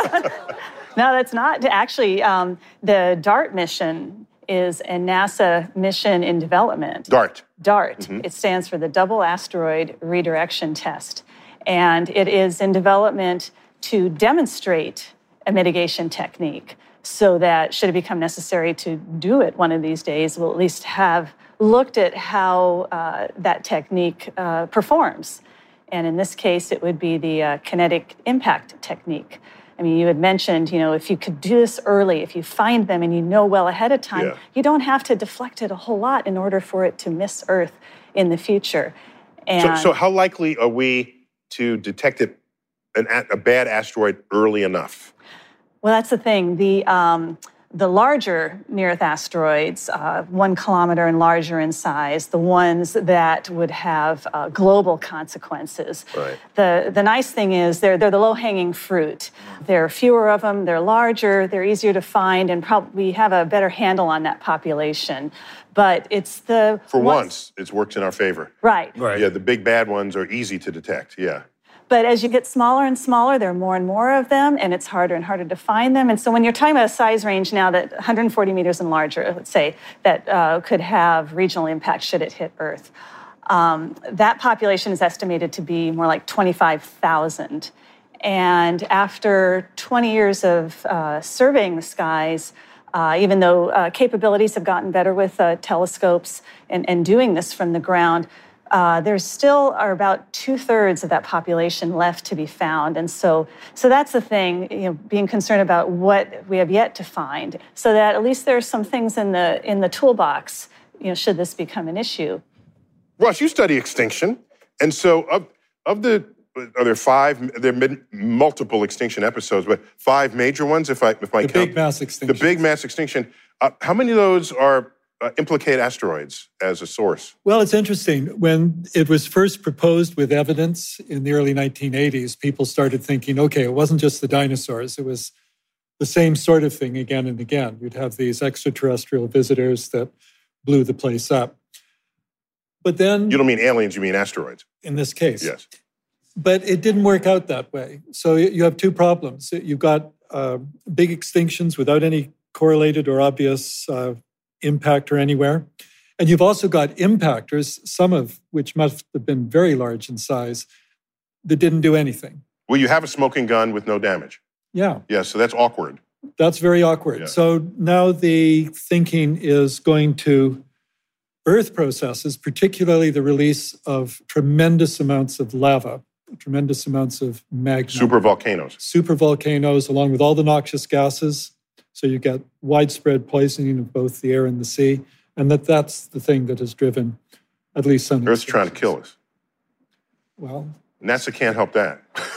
No, that's not. Actually, um, the DART mission is a NASA mission in development. DART. DART. Mm-hmm. It stands for the Double Asteroid Redirection Test. And it is in development to demonstrate a mitigation technique so that, should it become necessary to do it one of these days, we'll at least have looked at how uh, that technique uh, performs. And in this case, it would be the uh, kinetic impact technique. I mean, you had mentioned, you know, if you could do this early, if you find them and you know well ahead of time, yeah. you don't have to deflect it a whole lot in order for it to miss Earth in the future. And so, so how likely are we to detect it, an, a bad asteroid early enough? Well, that's the thing. The um, the larger near-Earth asteroids, uh, one kilometer and larger in size, the ones that would have uh, global consequences. Right. The the nice thing is they're they're the low-hanging fruit. There are fewer of them. They're larger. They're easier to find, and probably we have a better handle on that population. But it's the for ones, once, it works in our favor. Right. Right. Yeah, the big bad ones are easy to detect. Yeah. But as you get smaller and smaller, there are more and more of them, and it's harder and harder to find them. And so when you're talking about a size range now that one hundred forty meters and larger, let's say, that uh, could have regional impact should it hit Earth, um, that population is estimated to be more like twenty-five thousand. And after twenty years of uh, surveying the skies, uh, even though uh, capabilities have gotten better with uh, telescopes and, and doing this from the ground, Uh, there still are about two-thirds of that population left to be found. And so so that's the thing, you know, being concerned about what we have yet to find, so that at least there are some things in the in the toolbox, you know, should this become an issue. Russ, you study extinction. And so of, of the, are there five, there have been multiple extinction episodes, but five major ones, if I, if I the count. big mass extinction. The big mass extinction. Uh, how many of those are Uh, implicate asteroids as a source? Well, it's interesting. When it was first proposed with evidence in the early nineteen eighties, people started thinking, okay, it wasn't just the dinosaurs. It was the same sort of thing again and again. You'd have these extraterrestrial visitors that blew the place up. But then... You don't mean aliens, you mean asteroids. In this case. Yes. But it didn't work out that way. So you have two problems. You've got uh, big extinctions without any correlated or obvious uh, impactor anywhere. And you've also got impactors, some of which must have been very large in size, that didn't do anything. Well, you have a smoking gun with no damage. Yeah. Yeah, so that's awkward. That's very awkward. Yeah. So now the thinking is going to Earth processes, particularly the release of tremendous amounts of lava, tremendous amounts of magma. Super volcanoes. Super volcanoes, along with all the noxious gases. So you get widespread poisoning of both the air and the sea. And that that's the thing that has driven at least some... Earth's trying to kill us. Well... NASA can't help that.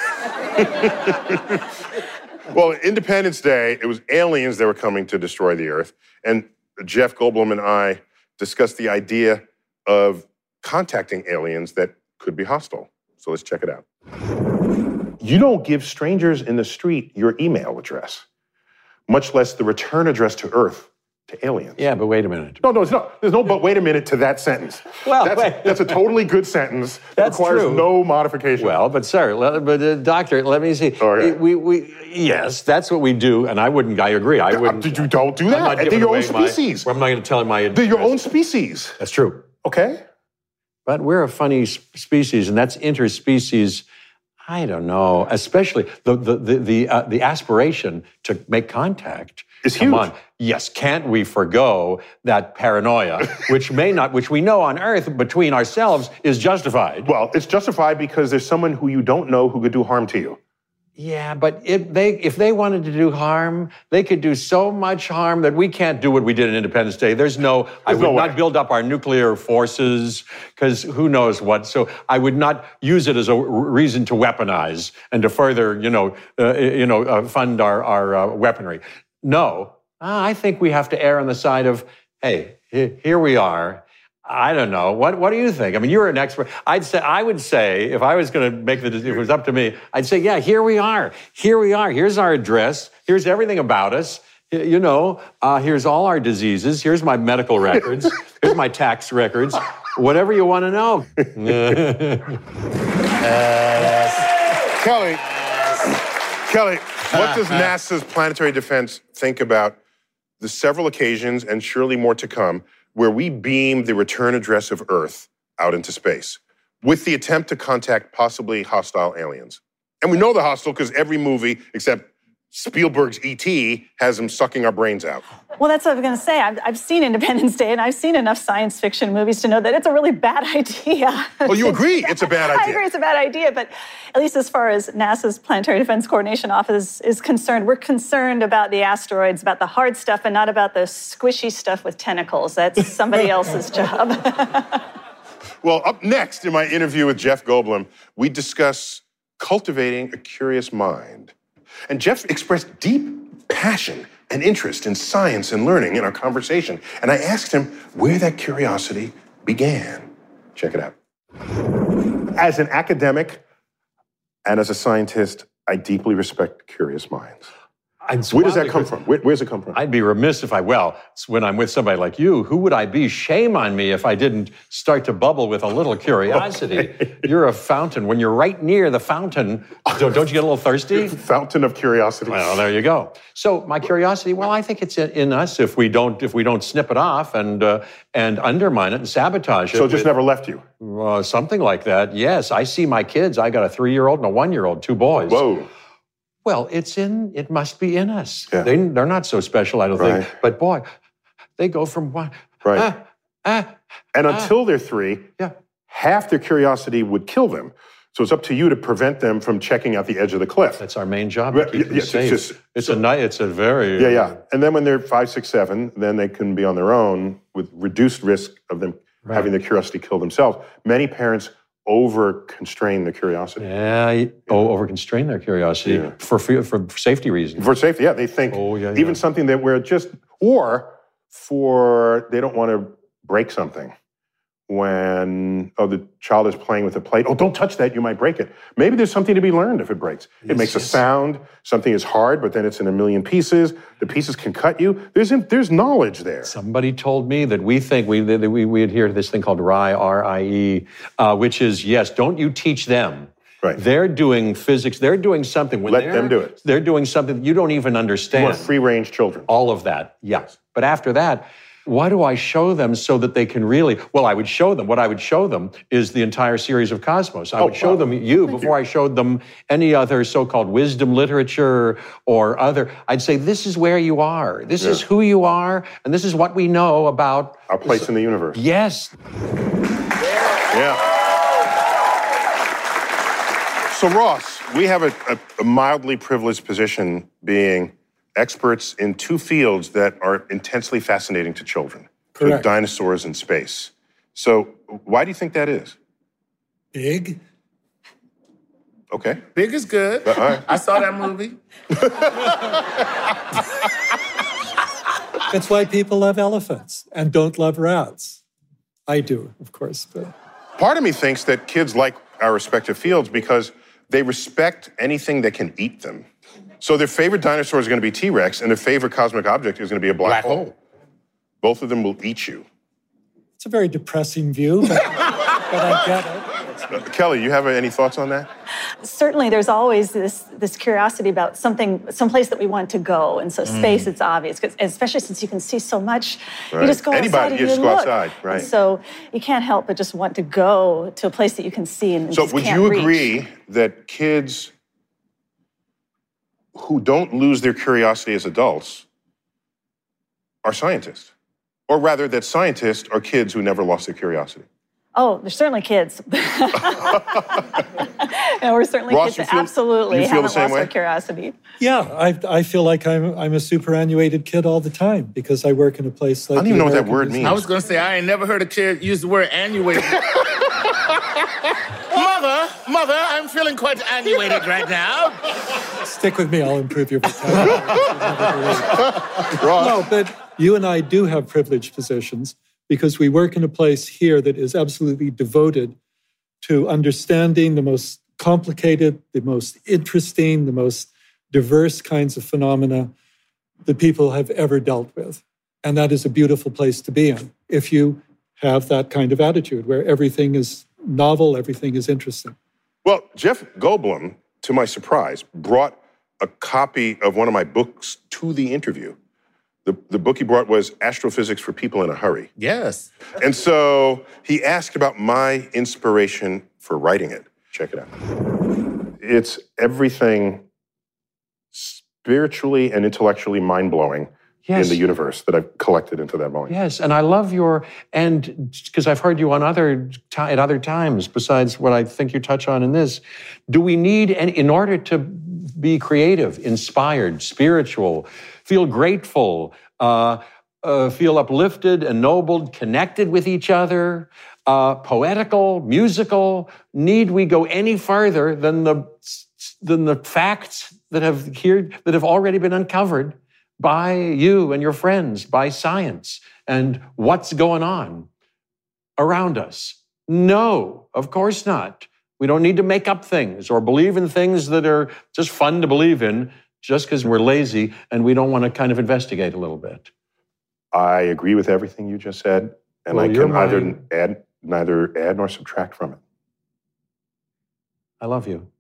Well, Independence Day, it was aliens that were coming to destroy the Earth. And Jeff Goldblum and I discussed the idea of contacting aliens that could be hostile. So let's check it out. You don't give strangers in the street your email address, much less the return address to Earth to aliens. Yeah, but wait a minute. No, no, it's not. There's no but wait a minute to that sentence. Well, that's, wait. that's a totally good sentence. That That's requires true. no modification. Well, but sir, let- but uh, doctor, let me see. Okay. We, we, yes, that's what we do, and I wouldn't. I agree. I wouldn't. Did you don't do I'm that? not They're giving your own away my- species. I'm not going to tell him my. They're your own species. That's true. Okay. But we're a funny s- species, and that's interspecies. I don't know. Especially the the the the, uh, the aspiration to make contact is Come huge. on. Yes, can't we forgo that paranoia, which may not, which we know on Earth between ourselves is justified? Well, it's justified because there's someone who you don't know who could do harm to you. Yeah, but if they if they wanted to do harm, they could do so much harm that we can't do what we did on Independence Day. There's no, I There's would no not way. build up our nuclear forces, because who knows what. So I would not use it as a r- reason to weaponize and to further, you know, uh, you know, uh, fund our our uh, weaponry. No, Ah, I think we have to err on the side of, hey, he- here we are. I don't know. What What do you think? I mean, you're an expert. I'd say I would say if I was going to make the decision, if it was up to me, I'd say, yeah, here we are. Here we are. Here's our address. Here's everything about us. Y- You know, uh, here's all our diseases. Here's my medical records. Here's my tax records. Whatever you want to know. Kelly, Kelly, what does NASA's planetary defense think about the several occasions, and surely more to come, where we beam the return address of Earth out into space with the attempt to contact possibly hostile aliens? And we know they're hostile because every movie except Spielberg's E T has them sucking our brains out. Well, that's what I was going to say. I've, I've seen Independence Day, and I've seen enough science fiction movies to know that it's a really bad idea. Well, you agree it's a bad I idea. agree it's a bad idea, but at least as far as NASA's Planetary Defense Coordination Office is concerned, we're concerned about the asteroids, about the hard stuff, and not about the squishy stuff with tentacles. That's somebody else's job. Well, up next in my interview with Jeff Goldblum, we discuss cultivating a curious mind. And Jeff expressed deep passion and interest in science and learning in our conversation. And I asked him where that curiosity began. Check it out. As an academic and as a scientist, I deeply respect curious minds. Where does that come from? Where, where's it come from? I'd be remiss if I, well, when I'm with somebody like you, who would I be? Shame on me if I didn't start to bubble with a little curiosity. Okay. You're a fountain. When you're right near the fountain, don't, don't you get a little thirsty? Fountain of curiosity. Well, there you go. So my curiosity, well, I think it's in, in us if we don't if we don't snip it off and uh, and undermine it and sabotage it. So it just with, never left you? Uh, something like that, yes. I see my kids. I got a three-year-old and a one-year-old, two boys. Whoa. Well, it's in, it must be in us. Yeah. They, they're not so special, I don't right. think. But boy, they go from one. Right. Ah, ah, and ah. until they're three, yeah. half their curiosity would kill them. So it's up to you to prevent them from checking out the edge of the cliff. That's our main job, to keep them yeah, safe. It's, just, it's, so, a night, it's a very... Yeah, yeah. And then when they're five, six, seven, then they can be on their own with reduced risk of them right. having their curiosity kill themselves. Many parents over-constrain their curiosity. Yeah, yeah. Oh, over-constrain their curiosity yeah. for for safety reasons. For safety, yeah. They think oh, yeah, even yeah. something that we're just, or for, they don't want to break something. When, oh, the child is playing with a plate. Oh, don't touch that, you might break it. Maybe there's something to be learned if it breaks. Yes, it makes yes. a sound, something is hard, but then it's in a million pieces. The pieces can cut you. There's there's knowledge there. Somebody told me that we think, we that we, we adhere to this thing called R I E, R I E, uh, which is, yes, don't you teach them. Right. They're doing physics, they're doing something. When Let them do it. They're doing something that you don't even understand. You want free-range children. All of that, yes. But after that, why do I show them so that they can really, well, I would show them, what I would show them is the entire series of Cosmos. I oh, would show wow. them you Thank before you. I showed them any other so-called wisdom literature or other. I'd say, this is where you are. This yeah. is who you are, and this is what we know about our place this, in the universe. Yes. Yeah. So, Ross, we have a, a, a mildly privileged position being experts in two fields that are intensely fascinating to children. Correct. Dinosaurs and space. So why do you think that is? Big. Okay. Big is good. Uh, all right. I saw that movie. That's why people love elephants and don't love rats. I do, of course. But part of me thinks that kids like our respective fields because they respect anything that can eat them. So their favorite dinosaur is going to be T-Rex, and their favorite cosmic object is going to be a black, black hole. hole. Both of them will eat you. It's a very depressing view, but, but I get it. Uh, Kelly, you have any thoughts on that? Certainly, there's always this this curiosity about something, someplace that we want to go, and so space, mm. it's obvious, especially since you can see so much. Right. You just go Anybody, outside and you you just go look. outside, right? And so you can't help but just want to go to a place that you can see and so just would can't you reach. agree that kids who don't lose their curiosity as adults are scientists? Or rather, that scientists are kids who never lost their curiosity? Oh, there's certainly kids. And we're certainly Ross, kids that feel, absolutely you feel haven't the same lost way? their curiosity. Yeah, I, I feel like I'm, I'm a superannuated kid all the time because I work in a place like I don't even know what that American word Museum. means. I was going to say, I ain't never heard a kid use the word annuated. Mother, mother, I'm feeling quite annuated right now. Stick with me, I'll improve your vocabulary. No, but you and I do have privileged positions because we work in a place here that is absolutely devoted to understanding the most complicated, the most interesting, the most diverse kinds of phenomena that people have ever dealt with. And that is a beautiful place to be in if you have that kind of attitude where everything is novel, everything is interesting. Well, Jeff Goldblum, to my surprise, brought a copy of one of my books to the interview. The, the book he brought was Astrophysics for People in a Hurry. Yes. And so he asked about my inspiration for writing it. Check it out. It's everything spiritually and intellectually mind-blowing yes. in the universe that I've collected into that volume. Yes, and I love your, and because I've heard you on other at other times, besides what I think you touch on in this, do we need, any, in order to be creative, inspired, spiritual, feel grateful, uh, uh, feel uplifted, ennobled, connected with each other, uh, poetical, musical, need we go any further than the than the facts that have here that have already been uncovered by you and your friends, by science, and what's going on around us? No, of course not. We don't need to make up things or believe in things that are just fun to believe in just because we're lazy and we don't want to kind of investigate a little bit. I agree with everything you just said, and Well, I you're can either mine. add, neither add nor subtract from it. I love you.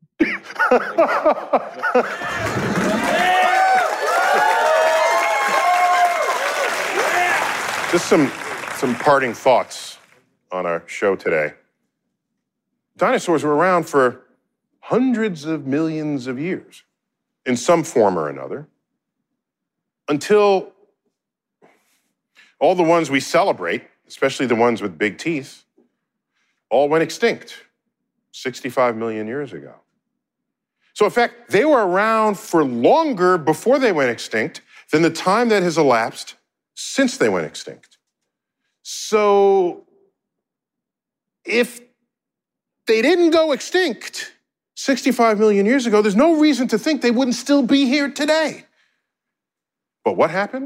Just some, some parting thoughts on our show today. Dinosaurs were around for hundreds of millions of years in some form or another until all the ones we celebrate, especially the ones with big teeth, all went extinct sixty-five million years ago. So in fact, they were around for longer before they went extinct than the time that has elapsed since they went extinct. So if they didn't go extinct sixty-five million years ago, there's no reason to think they wouldn't still be here today. But what happened?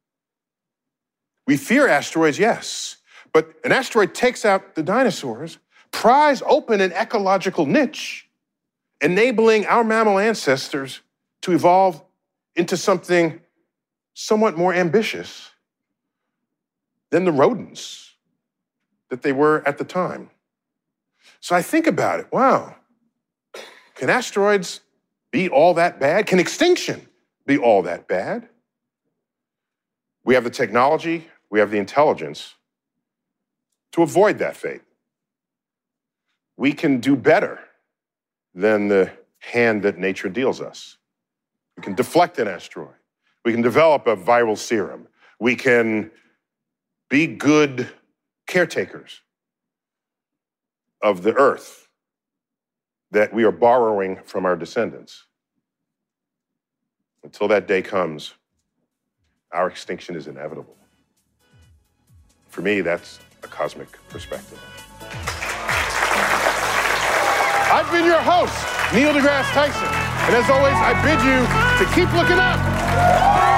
We fear asteroids, yes, but an asteroid takes out the dinosaurs, pries open an ecological niche, enabling our mammal ancestors to evolve into something somewhat more ambitious than the rodents that they were at the time. So I think about it, wow, can asteroids be all that bad? Can extinction be all that bad? We have the technology, we have the intelligence to avoid that fate. We can do better than the hand that nature deals us. We can deflect an asteroid. We can develop a viral serum. We can be good caretakers of the earth that we are borrowing from our descendants. Until that day comes, our extinction is inevitable. For me, that's a cosmic perspective. I've been your host, Neil deGrasse Tyson. And as always, I bid you to keep looking up.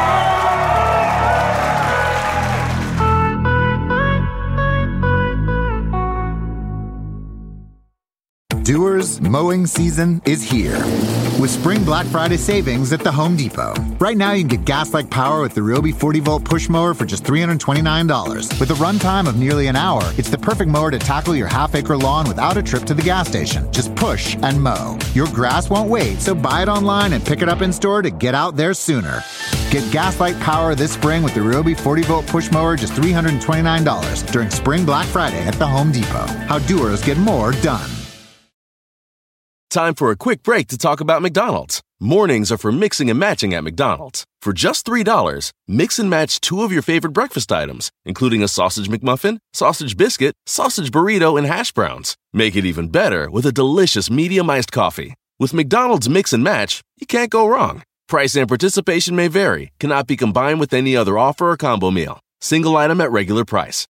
Doers, mowing season is here. With Spring Black Friday savings at the Home Depot. Right now, you can get gas-like power with the Ryobi forty volt push mower for just three hundred twenty-nine dollars. With a runtime of nearly an hour, it's the perfect mower to tackle your half-acre lawn without a trip to the gas station. Just push and mow. Your grass won't wait, so buy it online and pick it up in store to get out there sooner. Get gas-like power this spring with the Ryobi forty volt push mower just three hundred twenty-nine dollars during Spring Black Friday at the Home Depot. How doers get more done. Time for a quick break to talk about McDonald's. Mornings are for mixing and matching at McDonald's. For just three dollars, mix and match two of your favorite breakfast items, including a sausage McMuffin, sausage biscuit, sausage burrito, and hash browns. Make it even better with a delicious medium iced coffee. With McDonald's Mix and Match, you can't go wrong. Price and participation may vary, cannot be combined with any other offer or combo meal. Single item at regular price.